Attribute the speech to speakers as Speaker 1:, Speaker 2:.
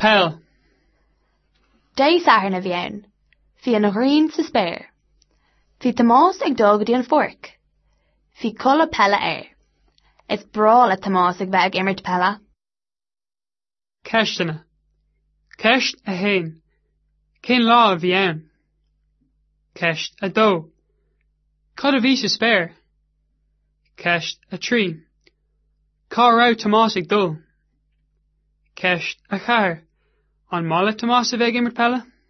Speaker 1: Pel.
Speaker 2: Day sahar na bhíonn, hí an ghrian sa spéir. Hí Tomás ag dógadí an fork. Hí colla pella Is brála Tomás ag bheith ag imirt pella.
Speaker 1: Ceistena. Ceist a hain. Cén lá a bhí ann. Ceist a dó. Cad a bhí sa spéir. Ceist a trí. Cá rá Tomás ag dul. Ceist a char. An mala Tomás a bheith ag imirt pella?